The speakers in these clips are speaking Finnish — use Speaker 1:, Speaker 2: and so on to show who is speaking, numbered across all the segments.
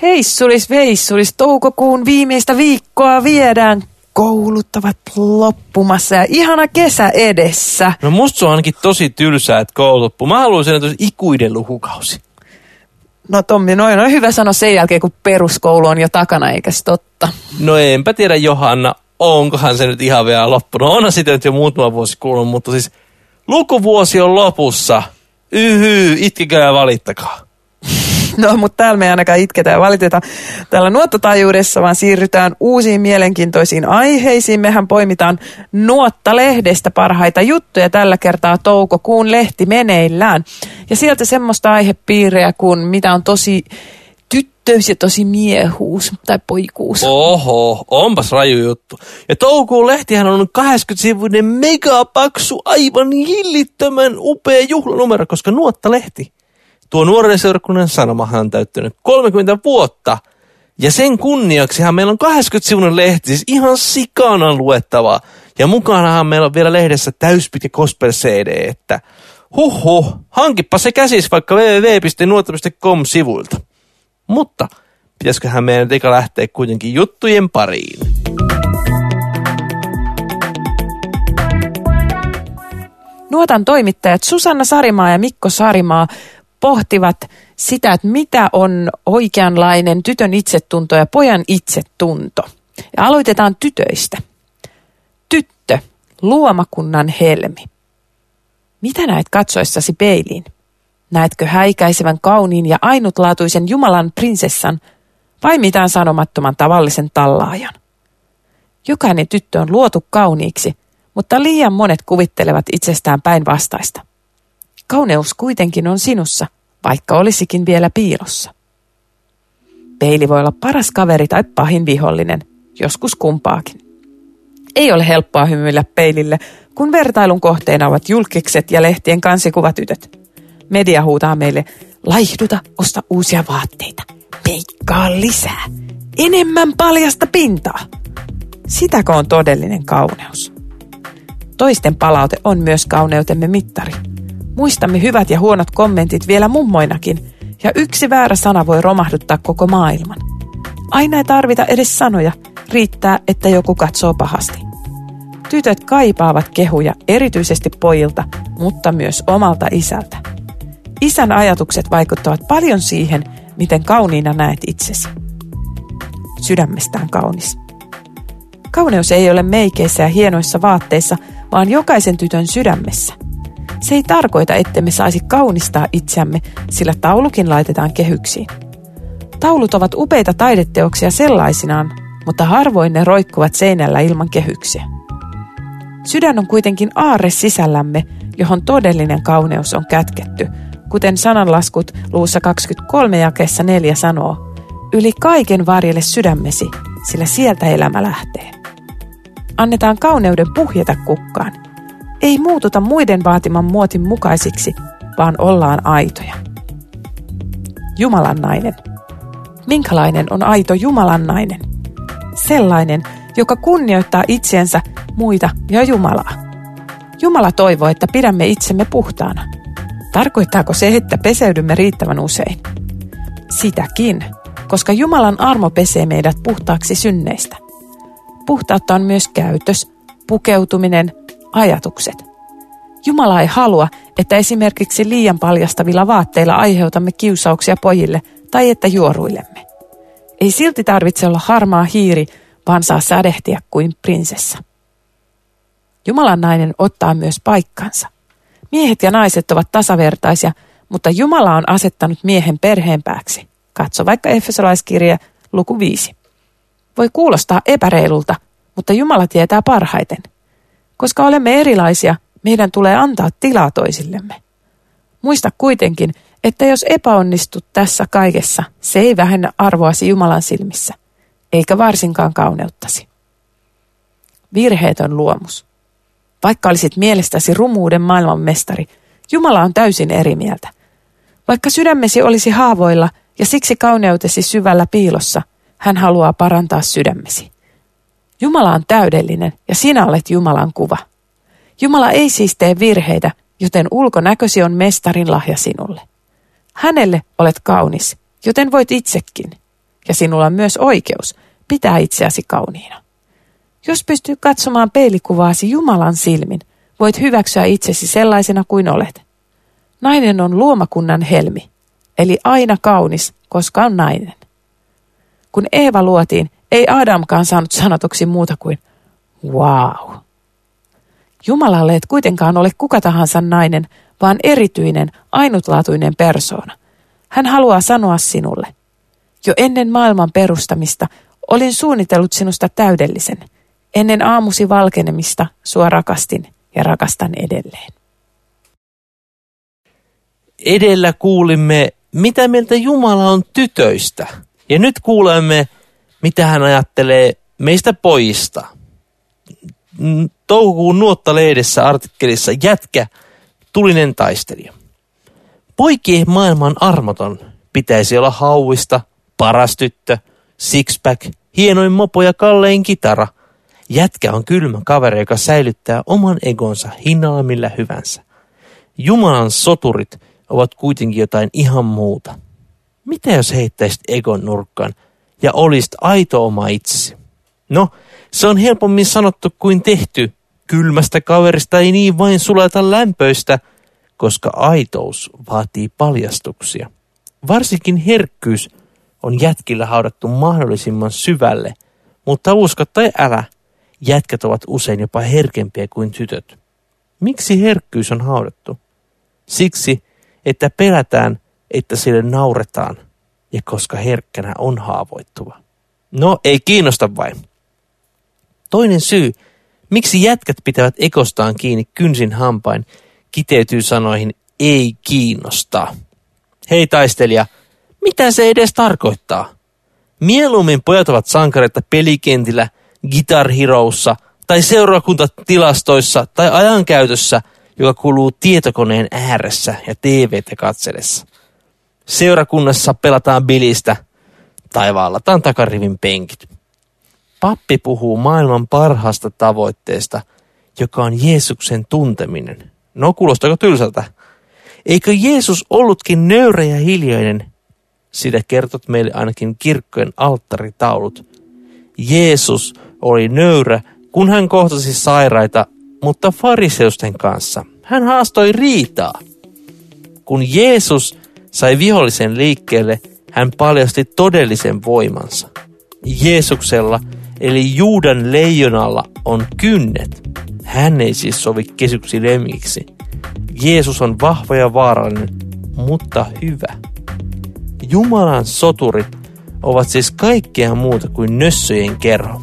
Speaker 1: Heissulis veissulis, toukokuun viimeistä viikkoa viedään. Koulut ovat loppumassa ja ihana kesä edessä.
Speaker 2: No musta se on ainakin tosi tylsää, että koulu loppuu. Mä haluaisin, että olisi ikuinen lukukausi.
Speaker 1: No Tommi, noin on hyvä sanoa sen jälkeen, kun peruskoulu on jo takana, eikä se totta.
Speaker 2: No enpä tiedä, Johanna, onkohan se nyt ihan vielä loppunut. Onhan sitä nyt jo muutama vuosi kulunut, mutta siis lukuvuosi on lopussa. Itkekää ja valittakaa.
Speaker 1: No, mutta täällä me ei ainakaan itketä ja valiteta täällä Nuottataajuudessa, vaan siirrytään uusiin mielenkiintoisiin aiheisiin. Mehän poimitaan Nuotta-lehdestä parhaita juttuja tällä kertaa toukokuun lehti meneillään. Ja sieltä semmoista aihepiirejä kuin mitä on tosi tyttöys ja tosi miehuus tai poikuus.
Speaker 2: Oho, onpas raju juttu. Ja toukokuun lehtihän on 80-sivuinen megapaksu, aivan hillittömän upea juhlanumero, koska Nuotta-lehti. Tuo nuorelle seurakunnan sanomahan on täyttänyt 30 vuotta. Ja sen kunniaksihan meillä on 80-sivuinen lehti, siis ihan sikana luettavaa. Ja mukanahan meillä on vielä lehdessä täyspitkä gospel CD, että hankippa se käsis vaikka www.nuotta.com-sivuilta. Mutta pitäisiköhän meidän eka lähteä kuitenkin juttujen pariin.
Speaker 1: Nuotan toimittajat Susanna Sarimaa ja Mikko Sarimaa pohtivat sitä, että mitä on oikeanlainen tytön itsetunto ja pojan itsetunto. Ja aloitetaan tytöistä. Tyttö, luomakunnan helmi. Mitä näet katsoessasi peiliin? Näetkö häikäisevän kauniin ja ainutlaatuisen Jumalan prinsessan vai mitään sanomattoman tavallisen tallaajan? Jokainen tyttö on luotu kauniiksi, mutta liian monet kuvittelevat itsestään päinvastaista. Kauneus kuitenkin on sinussa, vaikka olisikin vielä piilossa. Peili voi olla paras kaveri tai pahin vihollinen, joskus kumpaakin. Ei ole helppoa hymyillä peilille, kun vertailun kohteena ovat julkikset ja lehtien kansikuvatytöt. Media huutaa meille, laihduta, osta uusia vaatteita, meikkaa lisää, enemmän paljasta pintaa. Sitäkö on todellinen kauneus? Toisten palaute on myös kauneutemme mittari. Muistamme hyvät ja huonot kommentit vielä mummoinakin, ja yksi väärä sana voi romahduttaa koko maailman. Aina ei tarvita edes sanoja, riittää, että joku katsoo pahasti. Tytöt kaipaavat kehuja erityisesti pojilta, mutta myös omalta isältä. Isän ajatukset vaikuttavat paljon siihen, miten kauniina näet itsesi. Sydämestään kaunis. Kauneus ei ole meikeissä ja hienoissa vaatteissa, vaan jokaisen tytön sydämessä. Se ei tarkoita, ettemme saisi kaunistaa itseämme, sillä taulukin laitetaan kehyksiin. Taulut ovat upeita taideteoksia sellaisinaan, mutta harvoin ne roikkuvat seinällä ilman kehyksiä. Sydän on kuitenkin aarre sisällämme, johon todellinen kauneus on kätketty, kuten sananlaskut luussa 23 jakeessa 4 sanoo, yli kaiken varjele sydämesi, sillä sieltä elämä lähtee. Annetaan kauneuden puhjeta kukkaan. Ei muututa muiden vaatiman muotin mukaisiksi, vaan ollaan aitoja. Jumalan nainen. Minkälainen on aito Jumalan nainen? Sellainen, joka kunnioittaa itseensä, muita ja Jumalaa. Jumala toivoo, että pidämme itsemme puhtaana. Tarkoittaako se, että peseydymme riittävän usein? Sitäkin, koska Jumalan armo pesee meidät puhtaaksi synneistä. Puhtautta on myös käytös, pukeutuminen, ajatukset. Jumala ei halua, että esimerkiksi liian paljastavilla vaatteilla aiheutamme kiusauksia pojille tai että juoruilemme. Ei silti tarvitse olla harmaa hiiri, vaan saa sädehtiä kuin prinsessa. Jumalan nainen ottaa myös paikkansa. Miehet ja naiset ovat tasavertaisia, mutta Jumala on asettanut miehen perheenpääksi. Katso vaikka Efesolaiskirje luku 5. Voi kuulostaa epäreilulta, mutta Jumala tietää parhaiten. Koska olemme erilaisia, meidän tulee antaa tilaa toisillemme. Muista kuitenkin, että jos epäonnistut tässä kaikessa, se ei vähennä arvoasi Jumalan silmissä, eikä varsinkaan kauneuttasi. Virheetön luomus. Vaikka olisit mielestäsi rumuuden maailmanmestari, Jumala on täysin eri mieltä. Vaikka sydämesi olisi haavoilla ja siksi kauneutesi syvällä piilossa, hän haluaa parantaa sydämesi. Jumala on täydellinen ja sinä olet Jumalan kuva. Jumala ei siis tee virheitä, joten ulkonäkösi on mestarin lahja sinulle. Hänelle olet kaunis, joten voit itsekin. ja sinulla on myös oikeus pitää itseäsi kauniina. Jos pystyy katsomaan peilikuvaasi Jumalan silmin, voit hyväksyä itsesi sellaisena kuin olet. Nainen on luomakunnan helmi, eli aina kaunis, koska on nainen. Kun Eeva luotiin, ei Adamkaan saanut sanotuksi muuta kuin wow. Jumalalle et kuitenkaan ole kuka tahansa nainen, vaan erityinen, ainutlaatuinen persoona. Hän haluaa sanoa sinulle: jo ennen maailman perustamista olin suunnitellut sinusta täydellisen. Ennen aamusi valkenemista sua rakastin ja rakastan edelleen.
Speaker 2: Edellä kuulimme, mitä mieltä Jumala on tytöistä. Ja nyt kuulemme, mitä hän ajattelee meistä pojista. Toukokuun Nuotta-lehdessä artikkelissa Jätkä, tulinen taistelija. Poikien maailma on armoton. Pitäisi olla hauista, paras tyttö, sixpack, hienoin mopo ja kallein kitara. Jätkä on kylmä kaveri, joka säilyttää oman egonsa hinnalla millä hyvänsä. Jumalan soturit ovat kuitenkin jotain ihan muuta. Mitä jos heittäisit egon nurkkaan ja olisit aito oma itsesi? No, se on helpommin sanottu kuin tehty. Kylmästä kaverista ei niin vain sulata lämpöistä, koska aitous vaatii paljastuksia. Varsinkin herkkyys on jätkillä haudattu mahdollisimman syvälle, mutta usko tai älä, jätkät ovat usein jopa herkempiä kuin tytöt. Miksi herkkyys on haudattu? Siksi, että pelätään, että sille nauretaan, ja koska herkkänä on haavoittuva. No, ei kiinnosta vain. Toinen syy, miksi jätkät pitävät ekostaan kiinni kynsin hampain, kiteytyy sanoihin ei kiinnosta. Hei taistelija, mitä se edes tarkoittaa? Mieluummin pojat ovat sankareita pelikentillä, Guitar Heroessa tai seurakuntatilastoissa tai ajankäytössä, joka kuluu tietokoneen ääressä ja TV:tä katsellessa. Seurakunnassa pelataan bilistä tai vallataan takarivin penkit. Pappi puhuu maailman parhaasta tavoitteesta, joka on Jeesuksen tunteminen. No, kuulostaako tylsältä? Eikö Jeesus ollutkin nöyrä ja hiljainen? Sitä kertot meille ainakin kirkkojen alttaritaulut. Jeesus oli nöyrä, kun hän kohtasi sairaita, mutta fariseusten kanssa. Hän haastoi riitaa. Kun Jeesus sai vihollisen liikkeelle, hän paljasti todellisen voimansa. Jeesuksella, eli Juudan leijonalla, on kynnet. Hän ei siis sovi kesyksi lemmiksi. Jeesus on vahva ja vaarallinen, mutta hyvä. Jumalan soturit ovat siis kaikkea muuta kuin nössöjen kerho.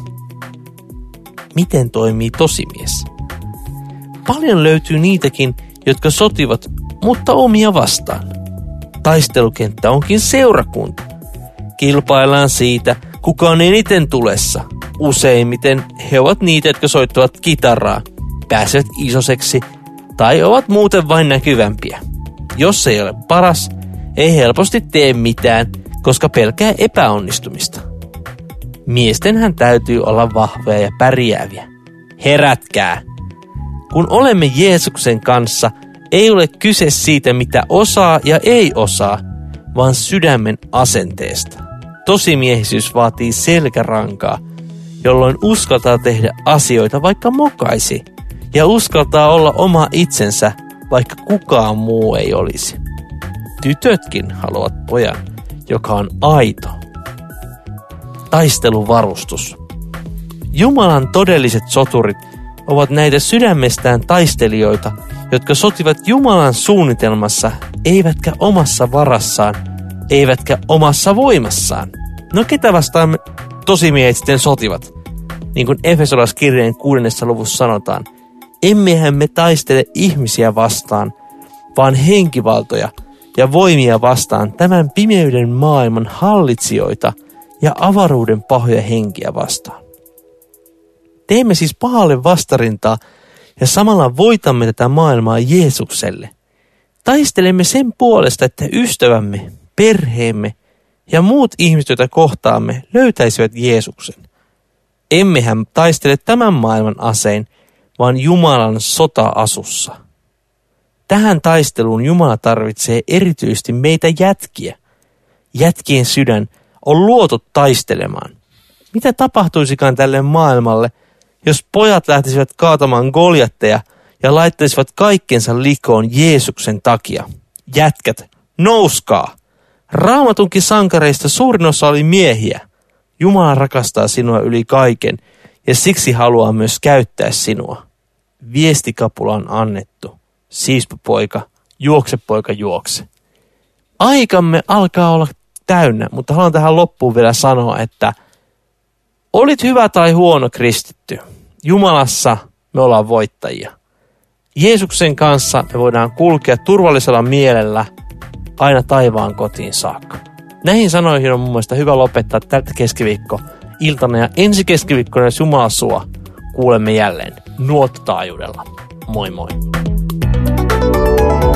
Speaker 2: Miten toimii tosimies? Paljon löytyy niitäkin, jotka sotivat, mutta omia vastaan. Taistelukenttä onkin seurakunta. Kilpaillaan siitä, kuka on eniten tulessa. Useimmiten he ovat niitä, jotka soittavat kitaraa, pääsevät isoseksi tai ovat muuten vain näkyvämpiä. Jos ei ole paras, ei helposti tee mitään, koska pelkää epäonnistumista. Miestenhän täytyy olla vahvoja ja pärjääviä. Herätkää! Kun olemme Jeesuksen kanssa, ei ole kyse siitä, mitä osaa ja ei osaa, vaan sydämen asenteesta. Tosimiehisyys vaatii selkärankaa, jolloin uskaltaa tehdä asioita vaikka mokaisi, ja uskaltaa olla oma itsensä, vaikka kukaan muu ei olisi. Tytötkin haluavat pojan, joka on aito. Taisteluvarustus. Jumalan todelliset soturit ovat näitä sydämestään taistelijoita, jotka sotivat Jumalan suunnitelmassa, eivätkä omassa varassaan, eivätkä omassa voimassaan. No ketä vastaan tosimiehet sitten sotivat? Niin kuin Efesolaiskirjeen 6. luvussa sanotaan, emmehän me taistele ihmisiä vastaan, vaan henkivaltoja ja voimia vastaan tämän pimeyden maailman hallitsijoita ja avaruuden pahoja henkiä vastaan. Teemme siis pahalle vastarintaa ja samalla voitamme tätä maailmaa Jeesukselle. Taistelemme sen puolesta, että ystävämme, perheemme ja muut ihmiset, joita kohtaamme, löytäisivät Jeesuksen. Emmehän taistele tämän maailman asein, vaan Jumalan sota-asussa. Tähän taisteluun Jumala tarvitsee erityisesti meitä jätkiä. Jätkien sydän on luotu taistelemaan. Mitä tapahtuisikaan tälle maailmalle, jos pojat lähtisivät kaatamaan Goljatteja ja laittaisivat kaikkensa likoon Jeesuksen takia? Jätkät, nouskaa! Raamatunkin sankareista suurin osa oli miehiä. Jumala rakastaa sinua yli kaiken ja siksi haluaa myös käyttää sinua. Viestikapula on annettu. Siispä poika, juokse. Aikamme alkaa olla täynnä, mutta haluan tähän loppuun vielä sanoa, että olit hyvä tai huono kristitty. Jumalassa me ollaan voittajia. Jeesuksen kanssa me voidaan kulkea turvallisella mielellä aina taivaan kotiin saakka. Näihin sanoihin on mun mielestä hyvä lopettaa tältä keskiviikko-iltana ja ensi keskiviikkona, jos Jumala suo, kuulemme jälleen nuottotaajuudella. Moi moi!